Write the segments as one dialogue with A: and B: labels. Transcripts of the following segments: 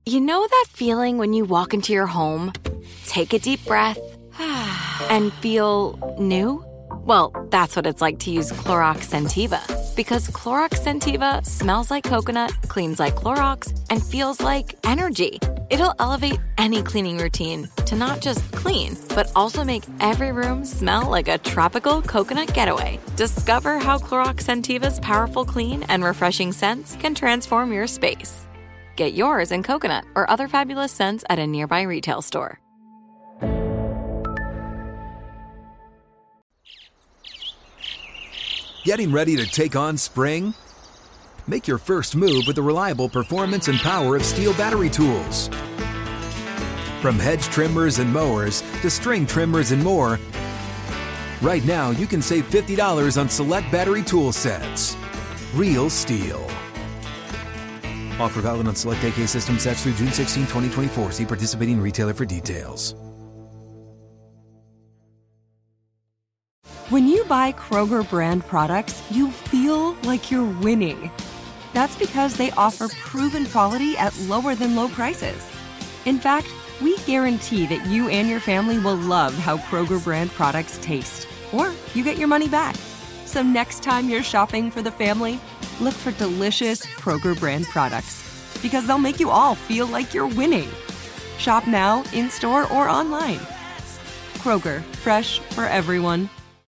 A: You know that feeling when you walk into your home, take a deep breath, and feel new? Well, that's what it's like to use Clorox Scentiva. Because Clorox Scentiva smells like coconut, cleans like Clorox, and feels like energy. It'll elevate any cleaning routine to not just clean, but also make every room smell like a tropical coconut getaway. Discover how Clorox Scentiva's powerful clean and refreshing scents can transform your space. Get yours in coconut or other fabulous scents at a nearby retail store.
B: Getting ready to take on spring? Make your first move with the reliable performance and power of Steel battery tools. From hedge trimmers and mowers to string trimmers and more, right now you can save $50 on select battery tool sets. Real Steel. Offer valid on select AK system sets through June 16, 2024. See participating retailer for details.
C: When you buy Kroger brand products, you feel like you're winning. That's because they offer proven quality at lower than low prices. In fact, we guarantee that you and your family will love how Kroger brand products taste, or you get your money back. So next time you're shopping for the family, look for delicious Kroger brand products, because they'll make you all feel like you're winning. Shop now, in-store, or online. Kroger, fresh for everyone.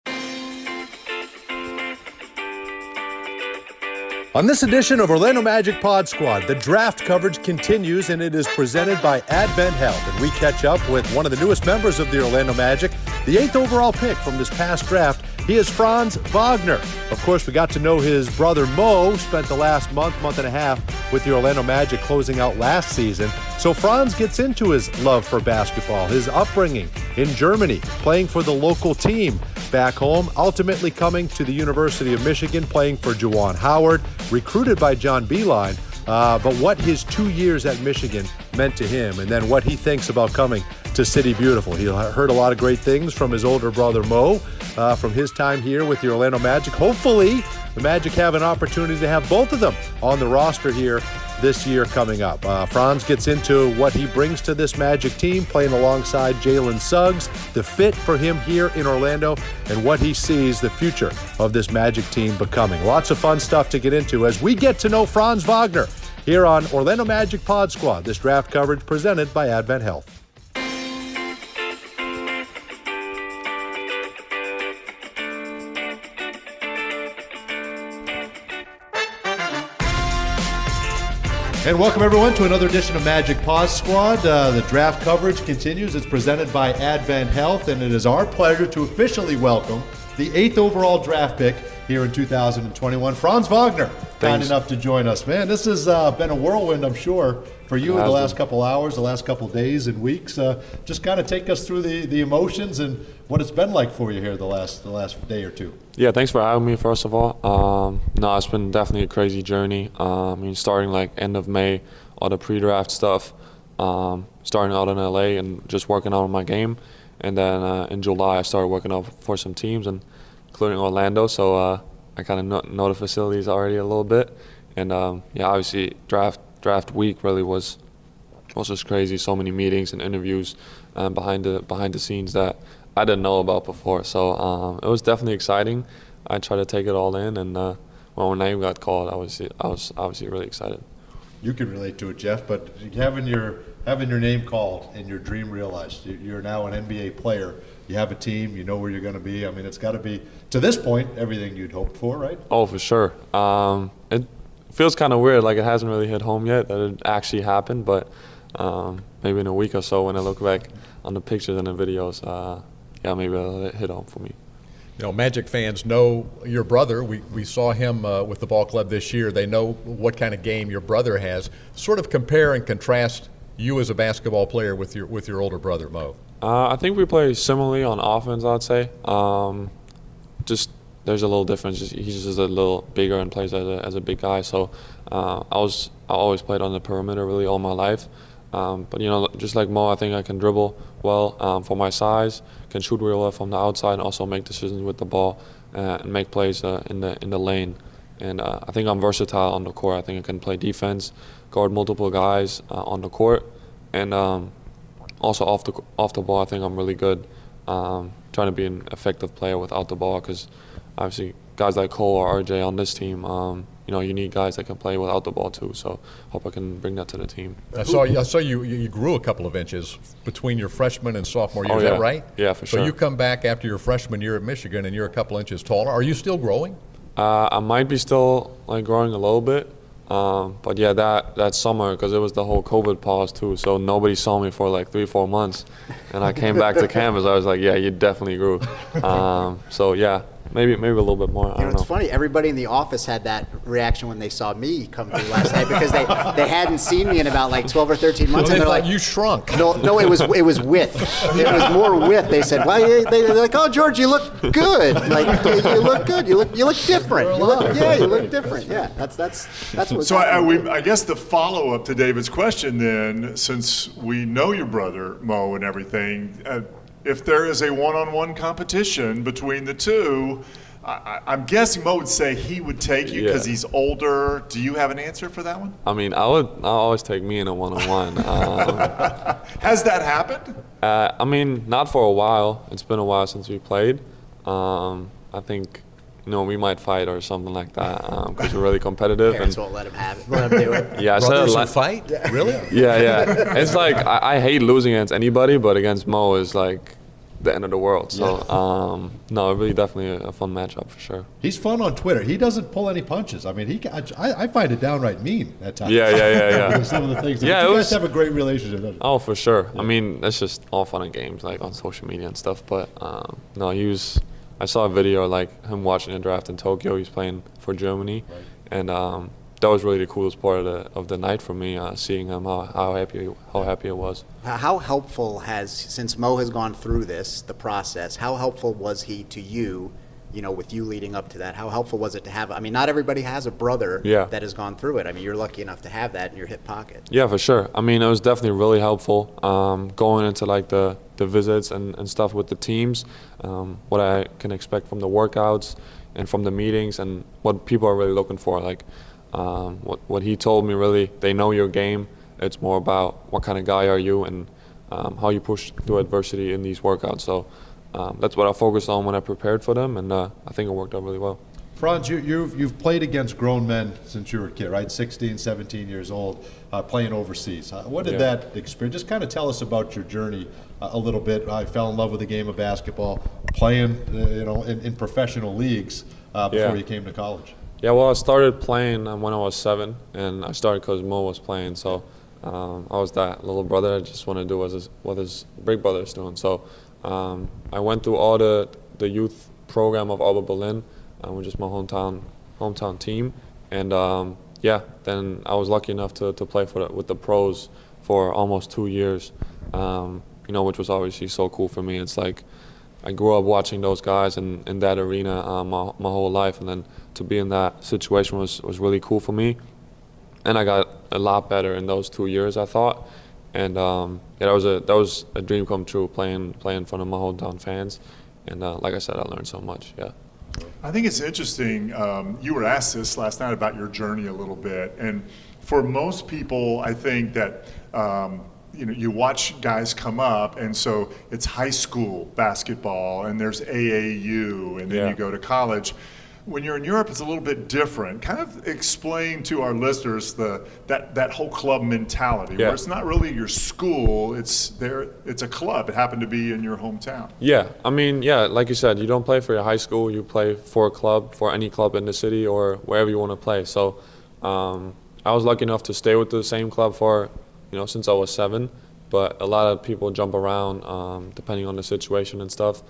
D: On this edition of Orlando Magic Pod Squad, the draft coverage continues, and it is presented by Advent Health. And we catch up with one of the newest members of the Orlando Magic, the 8th overall pick from this past draft. He is Franz Wagner. Of course, we got to know his brother Mo, spent the last month and a half with the Orlando Magic closing out last season. So Franz gets into his love for basketball, his upbringing in Germany, playing for the local team back home, ultimately coming to the University of Michigan, playing for Juwan Howard, recruited by John Beilein, but what his 2 years at Michigan meant to him, and then what he thinks about coming to City Beautiful. He heard a lot of great things from his older brother Mo, from his time here with the Orlando Magic. Hopefully, the Magic have an opportunity to have both of them on the roster here this year coming up. Franz gets into what he brings to this Magic team, playing alongside Jalen Suggs, the fit for him here in Orlando, and what he sees the future of this Magic team becoming. Lots of fun stuff to get into as we get to know Franz Wagner here on Orlando Magic Pod Squad. This draft coverage presented by Advent Health. And welcome, everyone, to another edition of Magic Pod Squad. The draft coverage continues. It's presented by Advent Health, and it is our pleasure to officially welcome the 8th overall draft pick here in 2021, Franz Wagner. Kind enough to join us. Man, this has been a whirlwind, I'm sure, for you in the last couple hours, the last couple days and weeks. Just kind of take us through the emotions and what it's been like for you here the last day or two.
E: Yeah, thanks for having me, first of all. No, it's been definitely a crazy journey. Starting like end of May, all the pre-draft stuff, starting out in LA and just working out on my game. And then in July, I started working out for some teams, and including Orlando. So I kind of know the facilities already a little bit. And obviously draft week really was just crazy. So many meetings and interviews behind the scenes that I didn't know about before. So it was definitely exciting. I tried to take it all in, and when my name got called, I was obviously really excited.
D: You can relate to it, Jeff, but having your name called and your dream realized, you're now an NBA player. You have a team. You know where you're going to be. I mean, it's got to be, to this point, everything you'd hoped for, right?
E: Oh, for sure. It feels kind of weird, like it hasn't really hit home yet that it actually happened, but maybe in a week or so when I look back on the pictures and the videos, maybe it'll hit home for me.
F: You know, Magic fans know your brother. We saw him with the ball club this year. They know what kind of game your brother has. Sort of compare and contrast you as a basketball player with your older brother, Mo.
E: I think we play similarly on offense, I'd say. Just there's a little difference. He's just a little bigger and plays as a big guy. So I always played on the perimeter really all my life. But just like Mo, I think I can dribble well for my size, can shoot real well from the outside, and also make decisions with the ball and make plays in the lane. and I think I'm versatile on the court. I think I can play defense, guard multiple guys on the court, and also off the ball. I think I'm really good. Trying to be an effective player without the ball, because obviously guys like Cole or RJ on this team, you need guys that can play without the ball too. So hope I can bring that to the team.
F: I saw you grew a couple of inches between your freshman and sophomore year.
E: Oh,
F: is
E: yeah.
F: that right?
E: Yeah, for sure.
F: So you come back after your freshman year at Michigan and you're a couple inches taller. Are you still growing?
E: I might be still growing a little bit, but yeah, that summer, because it was the whole COVID pause too, so nobody saw me for 3-4 months, and I came back to campus. I was like, yeah, you definitely grew. So yeah. Maybe a little bit more. I don't know.
G: It's funny. Everybody in the office had that reaction when they saw me come through last night, because they hadn't seen me in about 12 or 13 months.
F: So
G: and
F: they
G: they're
F: thought you shrunk.
G: No, it was width. It was more width. They said, well, they're like, oh, George, you look good. You look good. You look different. You look different. Yeah, that's what.
H: So I guess the follow up to David's question then, since we know your brother Mo and everything. If there is a one-on-one competition between the two, I'm guessing Mo would say he would take you because he's older. Do you have an answer for that one?
E: I mean, I'll always take me in a one-on-one.
H: Has that happened?
E: I mean, not for a while. It's been a while since we played. I think, we might fight or something like that, because we're really competitive.
G: Parents won't let him have it. Let him do it.
E: Yeah,
F: Brothers who fight? Really?
E: Yeah. It's I hate losing against anybody, but against Mo is the end of the world. So, no, really definitely a fun matchup for sure.
D: He's fun on Twitter. He doesn't pull any punches. I mean, I find it downright mean at times.
E: Yeah.
D: Some of the things.
E: Yeah,
D: you guys have a great relationship, don't you?
E: Oh, for sure. Yeah. I mean, it's just all fun and games, on social media and stuff. But no, I saw a video him watching the draft in Tokyo. He's playing for Germany, right. And that was really the coolest part of the night for me, seeing him, how happy it was.
G: How helpful since Mo has gone through the process, how helpful was he to you, with you leading up to that? How helpful was it to have, not everybody has a brother that has gone through it. I mean, you're lucky enough to have that in your hip pocket.
E: Yeah, for sure. I mean, it was definitely really helpful going into the visits and stuff with the teams, what I can expect from the workouts and from the meetings and what people are really looking for. What he told me, really, they know your game. It's more about what kind of guy are you and how you push through adversity in these workouts. So that's what I focused on when I prepared for them, and I think it worked out really well.
D: Franz, you've played against grown men since you were a kid, right? 16, 17 years old, playing overseas. What did that experience? Just kind of tell us about your journey a little bit. I fell in love with the game of basketball, playing, in professional leagues before you came to college.
E: Yeah, well, I started playing when I was 7, and I started because Mo was playing. So I was that little brother that just wanted to do what his big brother is doing. So I went through all the youth program of Alba Berlin, which is my hometown team, and then I was lucky enough to play with the pros for almost 2 years, which was obviously so cool for me. It's I grew up watching those guys in that arena my whole life, and then to be in that situation was really cool for me. And I got a lot better in those 2 years, I thought. And that was a dream come true, playing in front of my hometown fans. And like I said, I learned so much. Yeah.
H: I think it's interesting. You were asked this last night about your journey a little bit, and for most people, I think that. You watch guys come up, and so it's high school basketball, and there's AAU, and then you go to college. When you're in Europe, it's a little bit different. Kind of explain to our listeners that whole club mentality, where it's not really your school, it's a club. It happened to be in your hometown.
E: Yeah, I mean, like you said, you don't play for your high school, you play for a club, for any club in the city or wherever you want to play. So I was lucky enough to stay with the same club for since I was 7, but a lot of people jump around depending on the situation and stuff.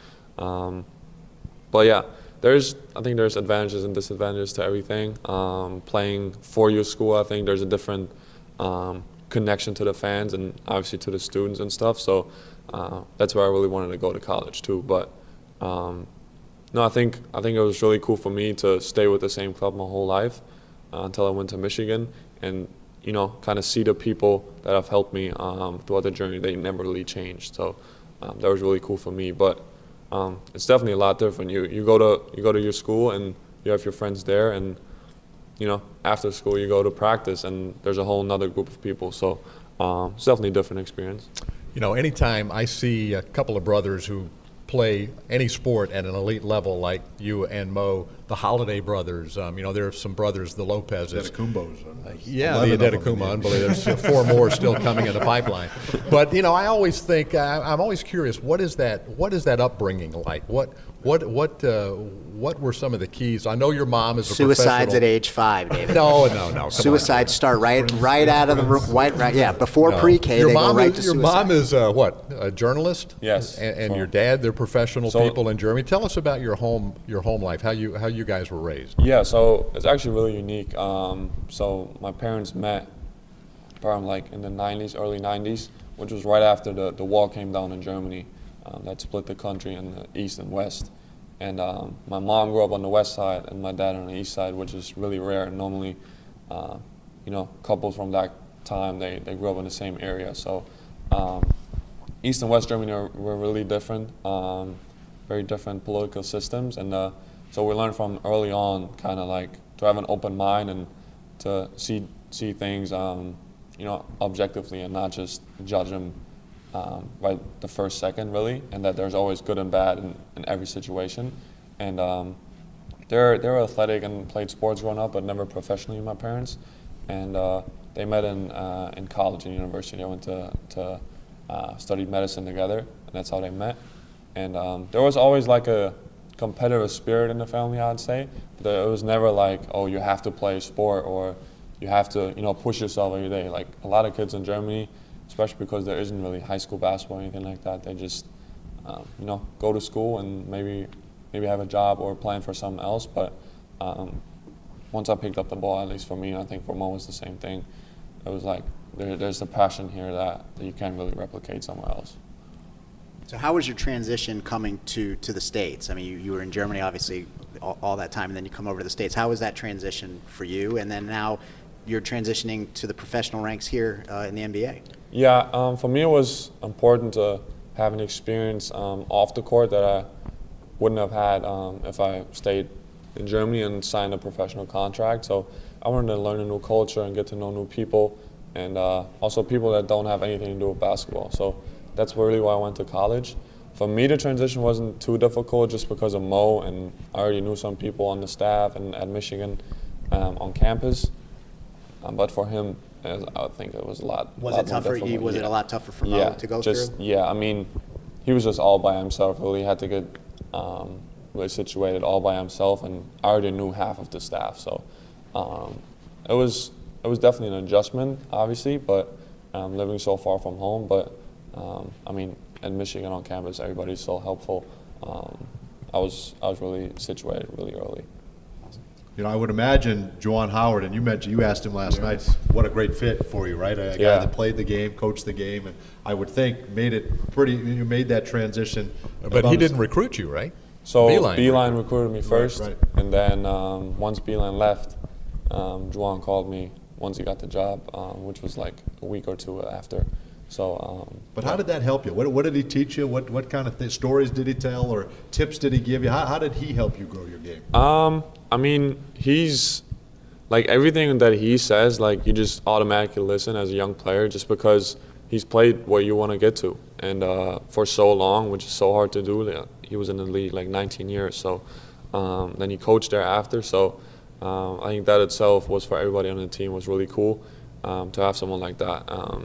E: But yeah, I think there's advantages and disadvantages to everything. Playing for your school, I think there's a different connection to the fans and obviously to the students and stuff. So that's where I really wanted to go to college too. But no, I think it was really cool for me to stay with the same club my whole life until I went to Michigan and kind of see the people that have helped me throughout the journey. They never really changed. So that was really cool for me. But it's definitely a lot different. You go to your school and you have your friends there, and after school you go to practice and there's a whole nother group of people. So it's definitely a different experience.
F: Anytime I see a couple of brothers who play any sport at an elite level like you and Mo, the Holiday brothers, there are some brothers, the Lopez's.
H: Adetokounmpo's.
F: The Adetokounmpo, unbelievable. There's 4 more still coming in the pipeline. But, I always think, I'm always curious, what is that upbringing like? What were some of the keys? I know your mom is a
G: Suicides at age 5, David.
F: No.
G: Suicides start right out of the room. Before pre-K, they go right to suicide.
F: Your mom is a journalist?
E: Yes.
F: And your dad, they're professional people in Germany. Tell us about your home life, how you guys were raised.
E: Yeah, so it's actually really unique. So my parents met around in the 90s, early 90s, which was right after the wall came down in Germany. That split the country in the east and west. And my mom grew up on the west side and my dad on the east side, which is really rare. Normally, couples from that time, they grew up in the same area. So East and West Germany were really different, very different political systems. And so we learned from early on kind of to have an open mind and to see things, objectively and not just judge them right the first second, really, and that there's always good and bad in every situation. And they were athletic and played sports growing up, but never professionally, my parents. And they met in college and university. They went to study medicine together, and that's how they met. And there was always a competitive spirit in the family, I'd say. But it was never you have to play a sport or you have to, push yourself every day. A lot of kids in Germany, especially because there isn't really high school basketball or anything like that. They just, go to school and maybe have a job or plan for something else. But once I picked up the ball, at least for me, and I think for Mo was the same thing, it was there's a passion here that you can't really replicate somewhere else.
G: So how was your transition coming to the States? I mean, you were in Germany, obviously, all that time, and then you come over to the States. How was that transition for you? And then now you're transitioning to the professional ranks here in the NBA.
E: Yeah, for me it was important to have an experience off the court that I wouldn't have had if I stayed in Germany and signed a professional contract. So I wanted to learn a new culture and get to know new people, and also people that don't have anything to do with basketball. So that's really why I went to college. For me, the transition wasn't too difficult just because of Mo, and I already knew some people on the staff and at Michigan on campus. But for him, I think it was a lot.
G: Was it tougher? Was it a lot tougher for Mo to go through?
E: Yeah, I mean, he was just all by himself. Really had to get really situated all by himself, and I already knew half of the staff. So it was definitely an adjustment, obviously, but living so far from home. But I mean, in Michigan on campus, everybody's so helpful. I was really situated really early.
D: I would imagine Juwan Howard, and you asked him last night, what a great fit for you, right? A guy that played the game, coached the game, and I would think you made that transition.
F: But he didn't recruit you, right?
E: So Beeline recruited me first, right. And then once Beeline left, Juwan called me once he got the job, which was a week or two after. So,
D: but how did that help you? What did he teach you? What kind of stories did he tell, or tips did he give you? How did he help you grow your game?
E: I mean, he's everything that he says, you just automatically listen as a young player, just because he's played where you want to get to, and for so long, which is so hard to do. He was in the league 19 years, so then he coached there after. So I think that itself was, for everybody on the team, was really cool to have someone like that.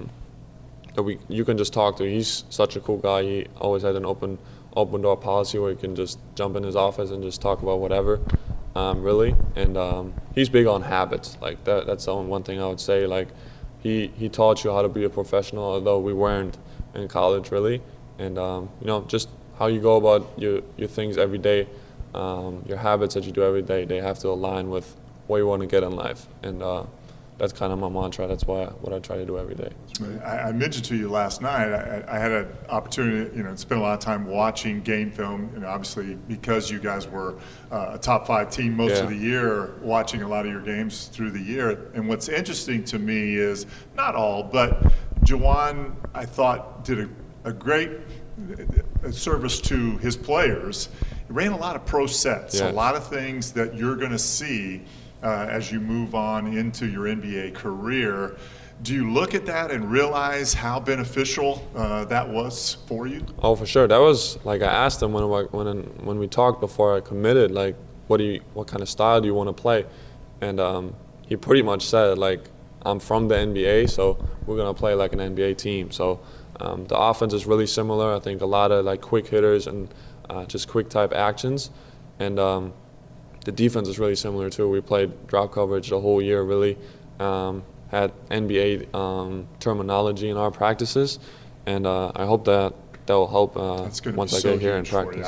E: You can just talk to. He's such a cool guy. He always had an open door policy where you can just jump in his office and just talk about whatever, really. And he's big on habits. That's the one thing I would say. He taught you how to be a professional, although we weren't in college really. And just how you go about your things every day, your habits that you do every day, they have to align with where you want to get in life. And that's kind of my mantra. That's what I try to do every day.
H: I mentioned to you last night, I had an opportunity, to spend a lot of time watching game film, obviously because you guys were a top 5 team most of the year, watching a lot of your games through the year. And what's interesting to me is, not all, but Juwan, I thought, did a great service to his players. He ran a lot of pro sets, a lot of things that you're going to see as you move on into your NBA career. Do you look at that and realize how beneficial that was for you?
E: Oh, for sure. That was, like, I asked him when we talked before I committed, like, what kind of style do you want to play? And he pretty much said, like, I'm from the NBA, so we're going to play like an NBA team. So the offense is really similar. I think a lot of, like, quick hitters and just quick type actions. And the defense is really similar, too. We played drop coverage the whole year, really. Had NBA terminology in our practices, and I hope that will help once I get here in practice.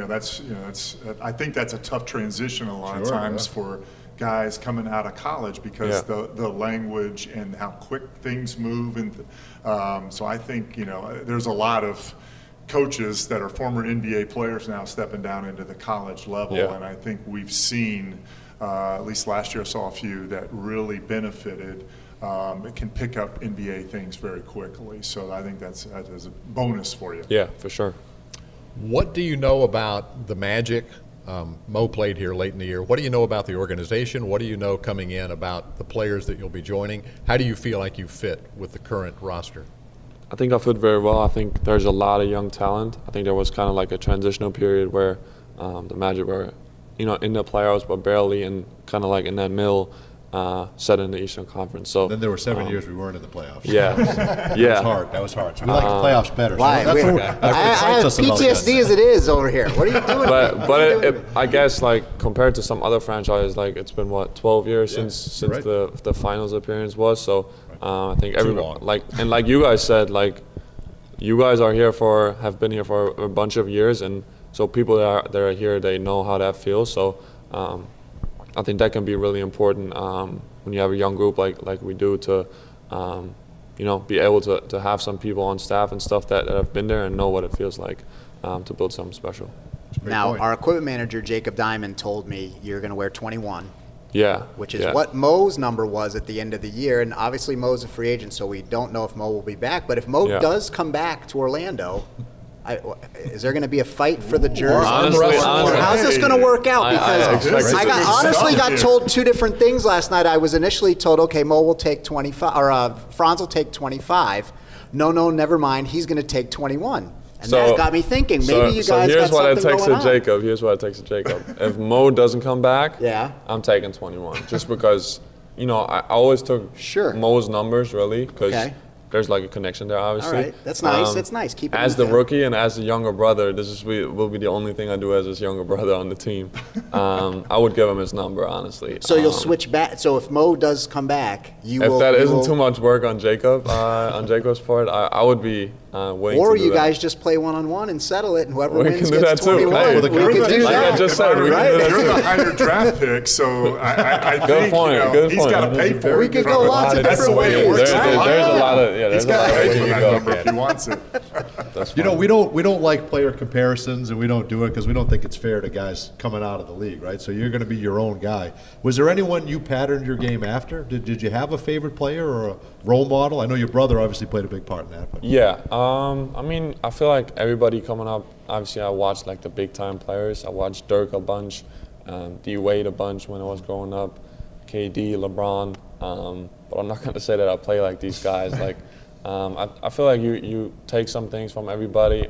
H: I think that's a tough transition a lot of times for guys coming out of college because the language and how quick things move, and so I think there's a lot of coaches that are former NBA players now stepping down into the college level, and I think we've seen. At least last year I saw a few that really benefited. It can pick up NBA things very quickly. So I think that is a bonus for you.
E: Yeah, for sure.
F: What do you know about the Magic? Mo played here late in the year. What do you know about the organization? What do you know coming in about the players that you'll be joining? How do you feel like you fit with the current roster?
E: I think I fit very well. I think there's a lot of young talent. I think there was kind of like a transitional period where the Magic were in the playoffs, but barely, and kind of like in that middle set in the Eastern Conference. So
D: then there were 7 years we weren't in the playoffs.
E: Yeah,
D: That was hard. So we like the playoffs better.
G: Why?
D: So
G: I have PTSD as it is over here. What are you doing?
E: But I guess, like, compared to some other franchises, like, it's been 12 years since the finals appearance was. So I think everyone, like you guys said, like, you guys have been here for a bunch of years, and so people that are here, they know how that feels. So I think that can be really important when you have a young group like we do to, be able to have some people on staff and stuff that have been there and know what it feels like to build something special.
G: Now, our equipment manager, Jacob Diamond, told me you're going to wear 21.
E: Yeah.
G: Which is what Mo's number was at the end of the year. And obviously Mo's a free agent, so we don't know if Mo will be back. But if Mo does come back to Orlando, is there going to be a fight for the jersey?
E: Honestly,
G: how's this going to work out? Because I got told two different things last night. I was initially told, okay, Mo will take 25, or Franz will take 25. No, never mind. He's going to take 21. And that got me thinking, maybe you guys got something going on.
E: Here's what I texted Jacob. If Mo doesn't come back, I'm taking 21. Just because, I always took Mo's numbers, really, because there's like a connection there, obviously.
G: All right, that's nice. That's nice. Keep it
E: as the rookie and as the younger brother, will be the only thing I do as his younger brother on the team. I would give him his number, honestly.
G: So you'll switch back. So if Mo does come back,
E: if that isn't too much work on Jacob, on Jacob's part, I would be willing
G: or
E: to do
G: you
E: that.
G: guys just play one-on-one and settle it, and whoever
E: we
G: wins
E: can do
G: gets
E: that
G: 21.
E: Too.
G: We could do that.
E: Like I just said, we can do that
H: You're
E: too.
H: the higher draft pick, so I
E: Good
H: think
E: point.
H: he's got to pay for it.
G: We could go lots of
H: That's the
G: different
H: way it
G: ways.
H: works.
E: There's a lot of
H: He's got to pay for that number if he wants it.
D: We don't like player comparisons, and we don't do it because we don't think it's fair to guys coming out of the league, right? So you're going to be your own guy. Was there anyone you patterned your game after? Did you have a favorite player or a role model? I know your brother obviously played a big part in that. But.
E: Yeah, I mean, I feel like everybody coming up, obviously I watched like the big time players. I watched Dirk a bunch, D Wade a bunch when I was growing up, KD, LeBron, but I'm not going to say that I play like these guys. Like, I feel like you take some things from everybody.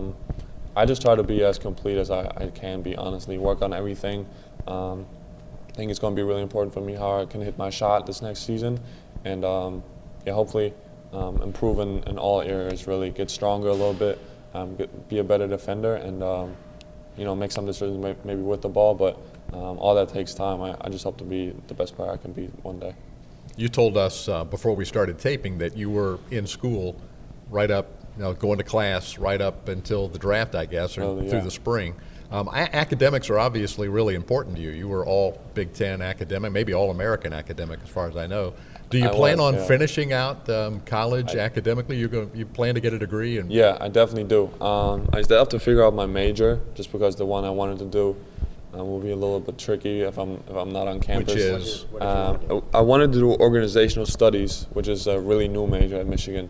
E: I just try to be as complete as I can be, honestly, work on everything. I think it's going to be really important for me how I can hit my shot this next season, and hopefully improve in all areas, really get stronger a little bit, be a better defender, and make some decisions maybe with the ball, but all that takes time. I just hope to be the best player I can be one day.
F: You told us before we started taping that you were in school right up, going to class right up until the draft, I guess, or through the spring. Academics are obviously really important to you. You were all Big Ten academic, maybe all-American academic as far as I know. Do you plan on finishing out college academically? You plan to get a degree?
E: Yeah, I definitely do. I still have to figure out my major, just because the one I wanted to do will be a little bit tricky if I'm not on campus.
F: Which is?
E: I wanted to do organizational studies, which is a really new major at Michigan.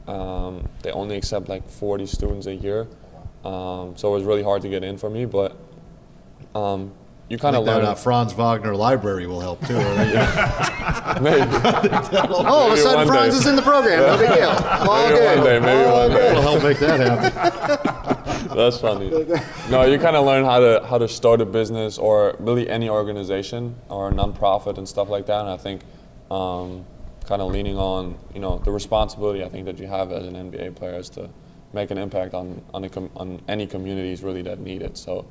E: They only accept like 40 students a year, so it was really hard to get in for me. But you kind of learn.
D: That Franz Wagner library will help too.
E: Maybe.
G: All of a sudden, Franz is in the program. No big deal. All good.
E: Maybe one day.
D: It'll help make that happen.
E: That's funny. No, you kind of learn how to start a business or really any organization or a nonprofit and stuff like that. And I think kind of leaning on the responsibility I think that you have as an NBA player is to make an impact on any communities really that need it. So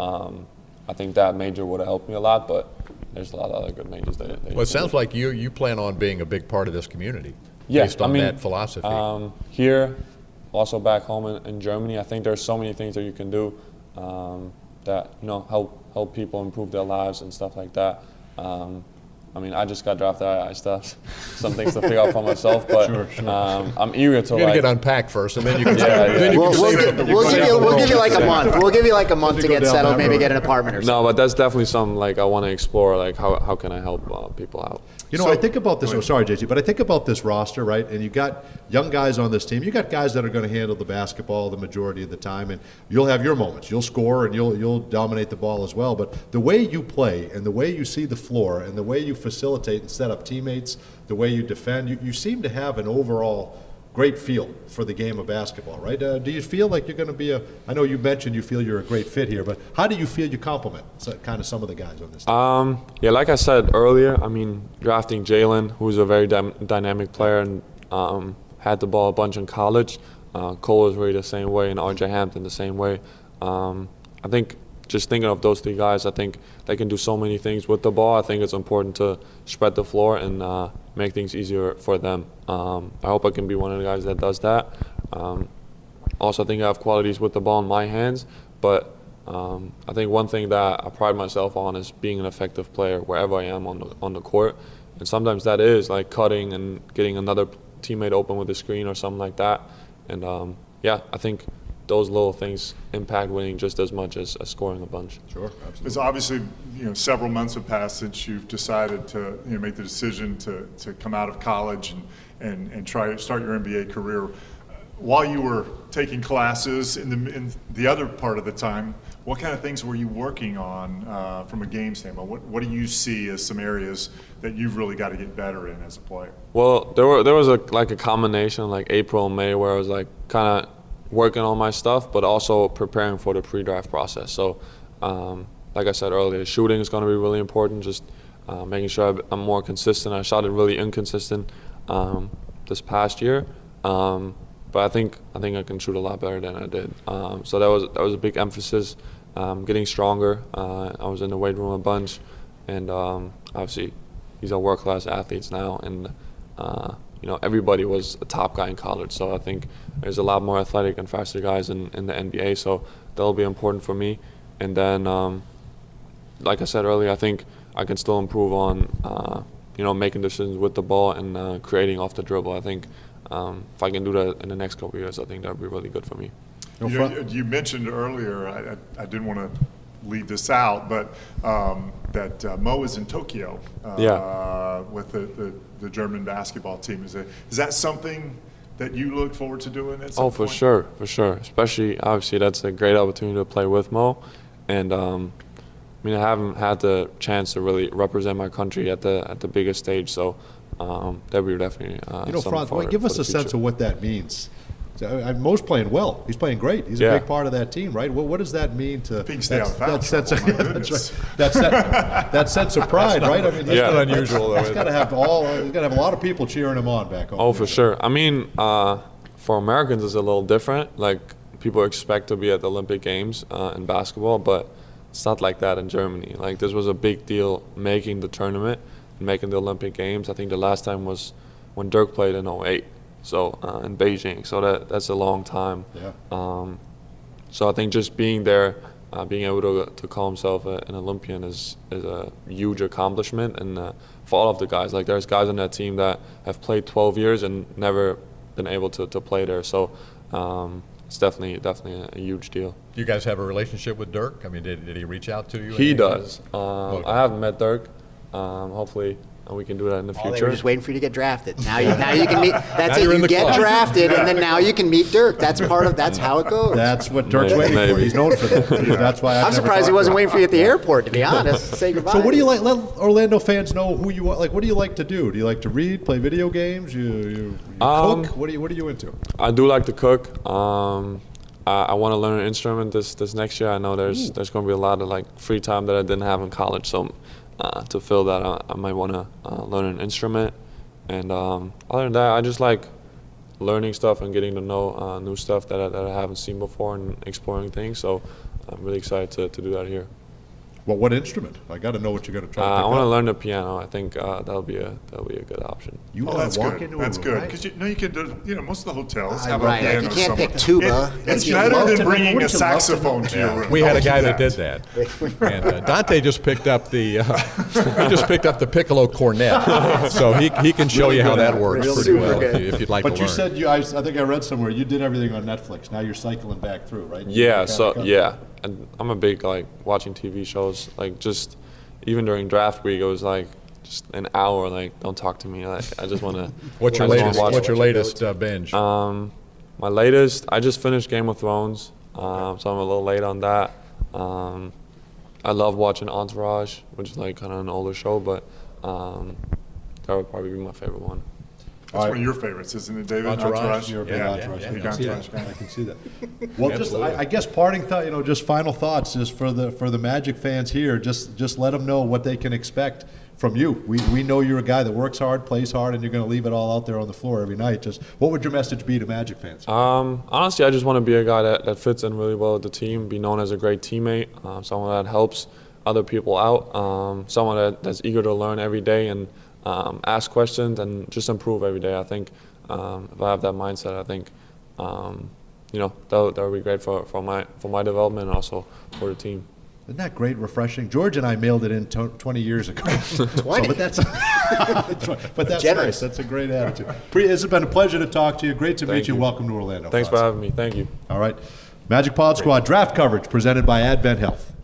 E: I think that major would have helped me a lot, but there's a lot of other good majors that
F: well, it sounds like you plan on being a big part of this community based on that philosophy.
E: Here, also back home in Germany, I think there's so many things that you can do that help people improve their lives and stuff like that. I just got drafted. I still have some things to figure out for myself, but I'm eager to.
F: You're gonna get unpacked first, and then you can.
G: We'll give you like a month. We'll give you like a month to get settled, maybe get an apartment or something.
E: No, but that's definitely something I want to explore. How can I help people out?
D: I think about this. Sorry, JC, but I think about this roster, right? And you got young guys on this team. You got guys that are going to handle the basketball the majority of the time, and you'll have your moments. You'll score and you'll dominate the ball as well. But the way you play and the way you see the floor and the way you facilitate and set up teammates, the way you defend, you seem to have an overall great feel for the game of basketball, right? Do you feel like you're going to be I know you mentioned you feel you're a great fit here, but how do you feel you complement kind of some of the guys on this team?
E: Yeah, like I said earlier, drafting Jalen, who's a very dynamic player and had the ball a bunch in college. Cole is really the same way, and RJ Hampton the same way. I think just thinking of those three guys, I think they can do so many things with the ball. I think it's important to spread the floor and make things easier for them. I hope I can be one of the guys that does that. Also, I think I have qualities with the ball in my hands, but I think one thing that I pride myself on is being an effective player wherever I am on the court. And sometimes that is like cutting and getting another teammate open with a screen or something like that. And I think those little things impact winning just as much as scoring a bunch.
D: Sure, absolutely.
H: It's obviously, several months have passed since you've decided to make the decision to come out of college and try to start your NBA career. While you were taking classes in the other part of the time, what kind of things were you working on from a game standpoint? What do you see as some areas that you've really got to get better in as a player?
E: Well, there was a combination like April and May where I was kind of working on my stuff, but also preparing for the pre-draft process. So, like I said earlier, shooting is going to be really important. Just making sure I'm more consistent. I shot it really inconsistent this past year, but I think I can shoot a lot better than I did. So that was a big emphasis. Getting stronger. I was in the weight room a bunch, and obviously these are world-class athletes now, and everybody was a top guy in college, so I think there's a lot more athletic and faster guys in the NBA, so that'll be important for me. And then, like I said earlier, I think I can still improve on, making decisions with the ball and creating off the dribble. I think if I can do that in the next couple of years, I think that would be really good for me.
H: You mentioned earlier, I didn't want to leave this out, but that Mo is in Tokyo with the German basketball team. Is that something that you look forward to doing at some point?
E: For sure. Especially, obviously, that's a great opportunity to play with Mo. And I haven't had the chance to really represent my country at the biggest stage, so that would be definitely
D: Franz, give us a sense of what that means. Mo's playing well. He's playing great. He's a big part of that team, right? What does that mean to
H: that sense of
D: that sense of pride, right?
F: That's not unusual.
D: He's got to have a lot of people cheering him on back home.
E: Oh, for sure. For Americans, it's a little different. Like, people expect to be at the Olympic Games in basketball, but it's not like that in Germany. Like, this was a big deal making the tournament and making the Olympic Games. I think the last time was when Dirk played in 2008. So in Beijing, so that's a long time.
D: Yeah.
E: So I think just being there, being able to call himself an Olympian is a huge accomplishment, and for all of the guys, like there's guys on that team that have played 12 years and never been able to play there. So it's definitely a huge deal.
F: Do you guys have a relationship with Dirk? Did he reach out to you?
E: He does. I haven't met Dirk. Hopefully and we can do that in the future.
G: They were just waiting for you to get drafted. Now you can meet. That's it. You get
F: club.
G: drafted, and then now you can meet Dirk. That's that's how it goes.
D: That's what Dirk's waiting for. He's known for that. That's why
G: I'm surprised he wasn't waiting for you at the airport, to be honest. Say goodbye.
D: So what do you like? Let Orlando fans know who you are. Like, what do you like to do? Do you like to read, play video games? You cook? What are you into?
E: I do like to cook. I want to learn an instrument this next year. I know there's going to be a lot of like free time that I didn't have in college, so to fill that, I might want to learn an instrument. And other than that, I just like learning stuff and getting to know new stuff that I haven't seen before and exploring things. So I'm really excited to do that here.
D: Well, what instrument? I got to know what you're going to try.
E: I want to learn the piano. I think that'll be a good option.
D: You want to walk into a room?
H: That's good because you can do. Most of the hotels have
G: right.
H: a piano.
G: You can't
H: somewhere.
G: pick tuba.
H: It's better than bringing a saxophone to your room.
F: We had a guy that did that, and Dante just picked up the piccolo cornet, so he can show you how that works pretty well if you'd like to learn.
D: But you said I think I read somewhere you did everything on Netflix. Now you're cycling back through, right?
E: Yeah. And I'm a big watching TV shows. Like just even during draft week, it was like just an hour. Like don't talk to me. Like I just want to.
F: What's your latest binge?
E: My latest. I just finished Game of Thrones, so I'm a little late on that. I love watching Entourage, which is like kind of an older show, but that would probably be my favorite one.
H: That's one of your favorites, isn't it, David?
F: Entourage.
D: You're a big Entourage.
H: I
D: can see that. Well, I guess parting thought, just final thoughts, just for the Magic fans here. Just let them know what they can expect from you. We know you're a guy that works hard, plays hard, and you're going to leave it all out there on the floor every night. Just what would your message be to Magic fans?
E: Honestly, I just want to be a guy that fits in really well with the team, be known as a great teammate, someone that helps other people out, someone that's eager to learn every day and ask questions and just improve every day. I think if I have that mindset, I think that would be great for my development and also for the team.
D: Isn't that great, refreshing? George and I mailed it in 20 years ago.
G: 20?
D: But that's nice. That's a great attitude. It's been a pleasure to talk to you. Great to meet you. Welcome to Orlando.
E: Thanks for having me. Thank you.
D: All right. Magic Pod Squad draft coverage presented by Advent Health.